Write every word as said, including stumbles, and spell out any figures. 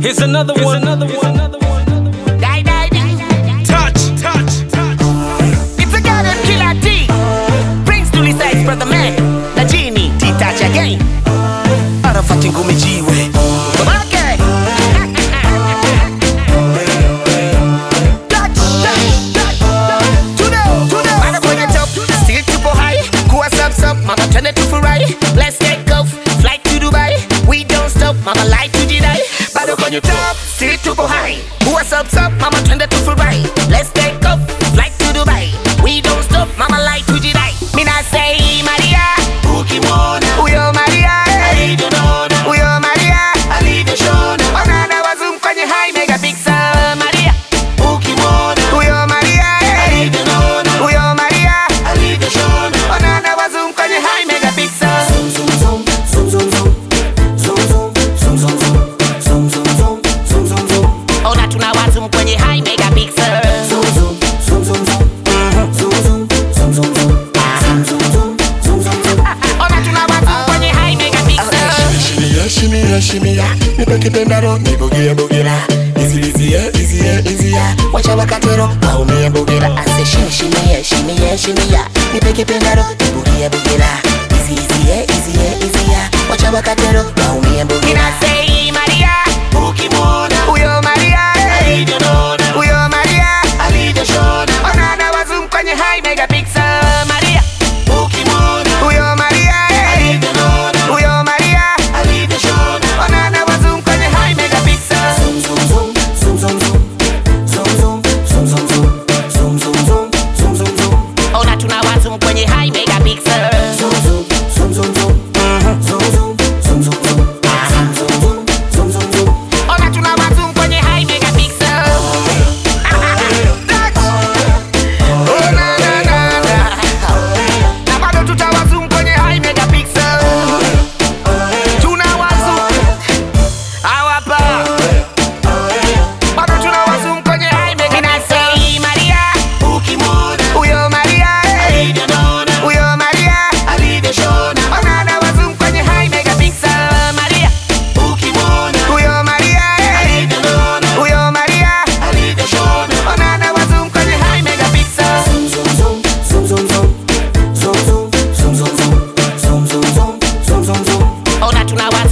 Here's another one. Here's another one. Another one. Die, die, die. Touch, touch, touch. It's a goddamn killer T. Brings to the sides, brother man. The genie, T-touch again. Arafati ngumi jiwe. Okay. Touch, touch, touch. To know, to know. Mama put it up, still super high. Kuwa sub sub, mama turn it to Ferrari. Let's take off, flight to Dubai. We don't stop, mama like to Jedi. Bado kwenye top, still super high. Kuwa sub sub, mama turn it to Ferrari. Let's take off, flight to Dubai. We don't stop, mama like to Jedi. Mina say Maria, ukimona uyo Maria, alidonona uyo Maria, alideshona. Onana wazum kwenye high megapixel Maria, ukimona uyo Maria, alidonona uyo Maria, alideshona. Onana wazum kwenye high megapixel. Zoom zoom zoom, zoom zoom zoom, zoom zoom, zoom zoom zoom, zoom zoom zoom, zoom zoom zoom. Ona tuna wazum kwenye high megapixel. Zoom zoom, zoom zoom zoom, zoom zoom, zoom zoom zoom. Shimmy, shimmy, me peke pendaro, me boogie boogie la. Easy, easy, yeah, easy, yeah, easy, yeah. Watch out, wakatero, au me boogie la. I say shimmy, shimmy, shimmy, shimmy, yeah. Me peke pendaro, me boogie boogie la. Easy, easy, yeah, easy, yeah, easy, yeah. Watch out, wakatero, au me boogie la. I say Maria, ukimona uyo Maria, alidonona uyo Maria, alideshona. Onana wazum kwenye high megapixel Maria, ukimona uyo Maria, alidonona uyo Maria, alideshona. Onana wazum kwenye high megapixel. Zoom zoom zoom, zoom zoom zoom, zoom zoom, zoom zoom zoom, zoom zoom zoom, zoom zoom zoom. Ona tuna wazum kwenye high megapixel. Zoom zoom, zoom zoom zoom, zoom zoom, zoom zoom zoom, zoom zoom zoom, zoom zoom zoom. Ona tuna wazum kwenye high megapixel. Touch. Oh na na na na. Na bado tutawazum kwenye high megapixel. Tuna wazum hawapa. Bado tunawazum kwenye high megapixel. Maria, ukimona uyo Maria, alidonona uyo Maria, alideshona. Onana wazum kwenye high megapixel Maria, ukimona uyo Maria, alidonona uyo Maria, alideshona. Onana wazum kwenye high megapixel. Zoom zoom zoom, zoom zoom zoom, zoom zoom, zoom zoom zoom, zoom zoom zoom, zoom zoom zoom. Ona tuna